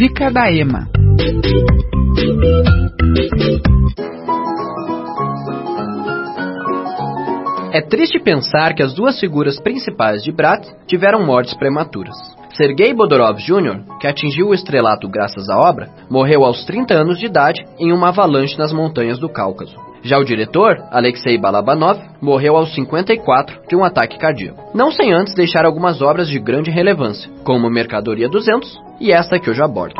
Dica da Ema. É triste pensar que as duas figuras principais de Bratz tiveram mortes prematuras. Sergei Bodorov Jr., que atingiu o estrelato graças à obra, morreu aos 30 anos de idade em uma avalanche nas montanhas do Cáucaso. Já o diretor, Alexei Balabanov, morreu aos 54 de um ataque cardíaco. Não sem antes deixar algumas obras de grande relevância, como Mercadoria 200 e esta que hoje abordo.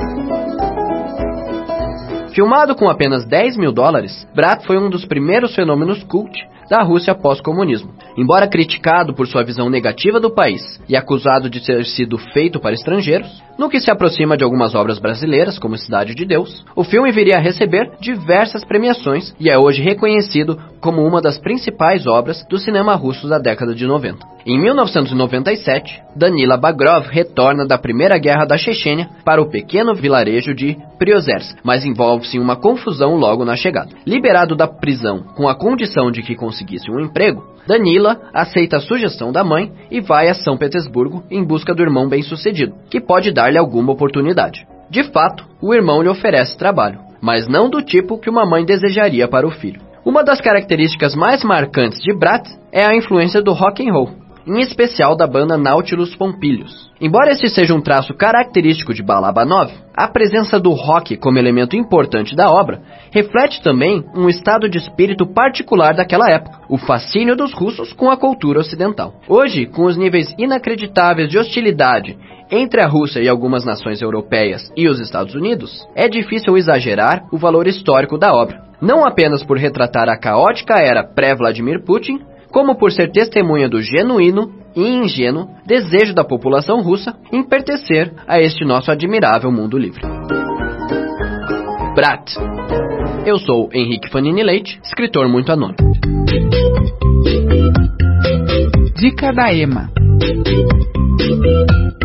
Filmado com apenas $10 mil, Bratz foi um dos primeiros fenômenos cult da Rússia pós-comunismo. Embora criticado por sua visão negativa do país e acusado de ter sido feito para estrangeiros, no que se aproxima de algumas obras brasileiras, como Cidade de Deus, o filme viria a receber diversas premiações e é hoje reconhecido como uma das principais obras do cinema russo da década de 90. Em 1997, Danila Bagrov retorna da Primeira Guerra da Chechênia para o pequeno vilarejo de Priozersk, mas envolve-se em uma confusão logo na chegada. Liberado da prisão com a condição de que conseguisse um emprego, Danila aceita a sugestão da mãe e vai a São Petersburgo em busca do irmão bem-sucedido, que pode dar-lhe alguma oportunidade. De fato, o irmão lhe oferece trabalho, mas não do tipo que uma mãe desejaria para o filho. Uma das características mais marcantes de Bratz é a influência do rock and roll, em especial da banda Nautilus Pompilius. Embora este seja um traço característico de Balabanov, a presença do rock como elemento importante da obra reflete também um estado de espírito particular daquela época, o fascínio dos russos com a cultura ocidental. Hoje, com os níveis inacreditáveis de hostilidade entre a Rússia e algumas nações europeias e os Estados Unidos, é difícil exagerar o valor histórico da obra, não apenas por retratar a caótica era pré-Vladimir Putin, como por ser testemunha do genuíno e ingênuo desejo da população russa em pertencer a este nosso admirável mundo livre. Bratz. Eu sou Henrique Fanini Leite, escritor muito anônimo. Dica da Ema.